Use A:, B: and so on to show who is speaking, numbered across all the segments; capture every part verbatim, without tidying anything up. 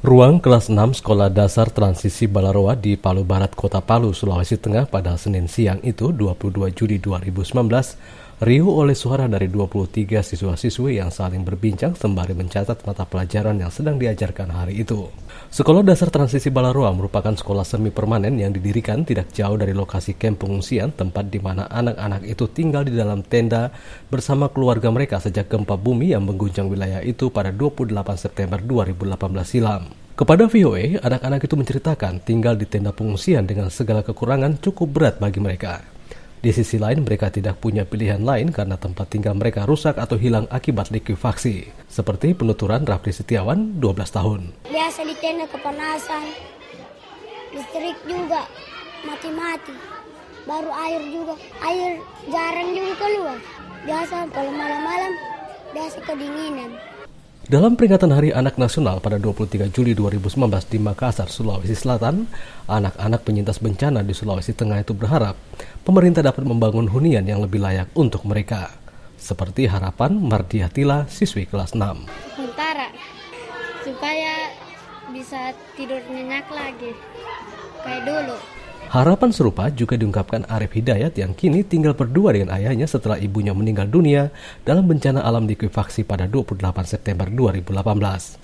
A: Ruang kelas enam Sekolah Dasar Transisi Balaroa di Palu Barat, Kota Palu, Sulawesi Tengah pada Senin siang itu dua puluh dua Juli dua ribu sembilan belas riuh oleh suara dari dua puluh tiga siswa-siswi yang saling berbincang sembari mencatat mata pelajaran yang sedang diajarkan hari itu. Sekolah Dasar Transisi Balaroa merupakan sekolah semi permanen yang didirikan tidak jauh dari lokasi kamp pengungsian, tempat di mana anak-anak itu tinggal di dalam tenda bersama keluarga mereka sejak gempa bumi yang mengguncang wilayah itu pada dua puluh delapan September dua ribu delapan belas silam. Kepada V O A, anak-anak itu menceritakan tinggal di tenda pengungsian dengan segala kekurangan cukup berat bagi mereka. Di sisi lain, mereka tidak punya pilihan lain karena tempat tinggal mereka rusak atau hilang akibat likuifaksi. Seperti penuturan Rafli Setiawan, dua belas tahun.
B: Biasa di tenda kepanasan, listrik juga mati-mati, baru air juga. Air jarang juga keluar. Biasa kalau malam-malam, biasa kedinginan.
A: Dalam peringatan Hari Anak Nasional pada dua puluh tiga Juli dua ribu sembilan belas di Makassar, Sulawesi Selatan, anak-anak penyintas bencana di Sulawesi Tengah itu berharap pemerintah dapat membangun hunian yang lebih layak untuk mereka. Seperti harapan Mardiah Tila, siswi kelas enam.
C: Sementara, supaya bisa tidur nyenyak lagi, kayak dulu.
A: Harapan serupa juga diungkapkan Arif Hidayat yang kini tinggal berdua dengan ayahnya setelah ibunya meninggal dunia dalam bencana alam likuifaksi pada dua puluh delapan September dua ribu delapan belas.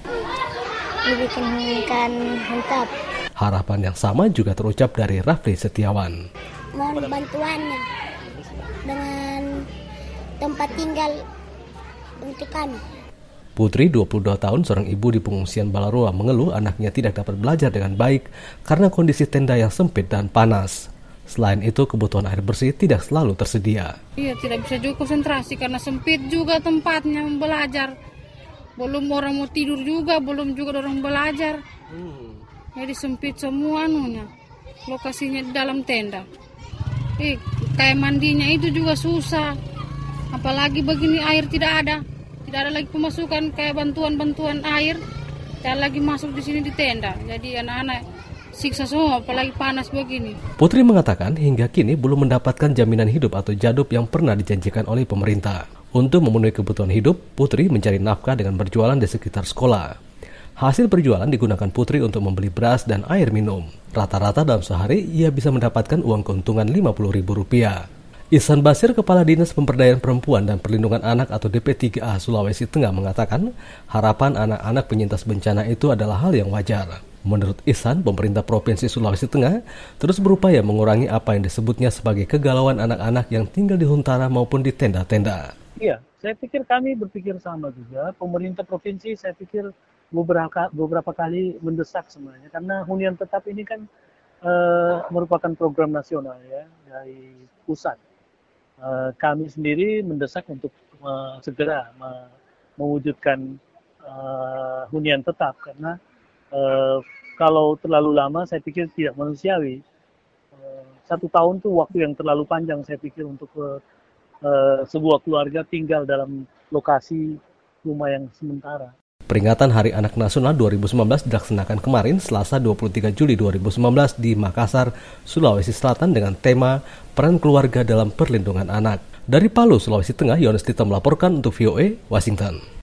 B: Dibikinkan huntap.
A: Harapan yang sama juga terucap dari Rafli Setiawan.
B: Mohon bantuannya dengan tempat tinggal untuk kami.
A: Putri, dua puluh dua tahun, seorang ibu di pengungsian Balaroa, mengeluh anaknya tidak dapat belajar dengan baik karena kondisi tenda yang sempit dan panas. Selain itu, kebutuhan air bersih tidak selalu tersedia.
D: Iya, tidak bisa juga konsentrasi karena sempit juga tempatnya belajar. Belum orang mau tidur juga, belum juga orang belajar. Hmm. Jadi sempit semua anunya, lokasinya di dalam tenda. Eh, kayak mandinya itu juga susah. Apalagi begini air tidak ada. Tidak ada lagi pemasukan kayak bantuan-bantuan air, tidak lagi masuk di sini di tenda. Jadi anak-anak siksa semua, apalagi panas begini.
A: Putri mengatakan hingga kini belum mendapatkan jaminan hidup atau jadub yang pernah dijanjikan oleh pemerintah. Untuk memenuhi kebutuhan hidup, Putri mencari nafkah dengan berjualan di sekitar sekolah. Hasil berjualan digunakan Putri untuk membeli beras dan air minum. Rata-rata dalam sehari ia bisa mendapatkan uang keuntungan lima puluh ribu rupiah. Ihsan Basir, Kepala Dinas Pemberdayaan Perempuan dan Perlindungan Anak atau D P tiga A Sulawesi Tengah mengatakan harapan anak-anak penyintas bencana itu adalah hal yang wajar. Menurut Ihsan, pemerintah Provinsi Sulawesi Tengah terus berupaya mengurangi apa yang disebutnya sebagai kegalauan anak-anak yang tinggal di huntara maupun di tenda-tenda.
E: Iya, saya pikir kami berpikir sama juga. Pemerintah Provinsi saya pikir beberapa, beberapa kali mendesak sebenarnya. Karena hunian tetap ini kan uh, merupakan program nasional ya dari pusat. Uh, kami sendiri mendesak untuk uh, segera uh, mewujudkan uh, hunian tetap karena uh, kalau terlalu lama saya pikir tidak manusiawi. Uh, satu tahun itu waktu yang terlalu panjang saya pikir untuk uh, uh, sebuah keluarga tinggal dalam lokasi rumah yang sementara.
A: Peringatan Hari Anak Nasional dua ribu sembilan belas dilaksanakan kemarin Selasa dua puluh tiga Juli dua ribu sembilan belas di Makassar, Sulawesi Selatan dengan tema Peran Keluarga dalam Perlindungan Anak. Dari Palu, Sulawesi Tengah, Yohanes Tito melaporkan untuk V O A, Washington.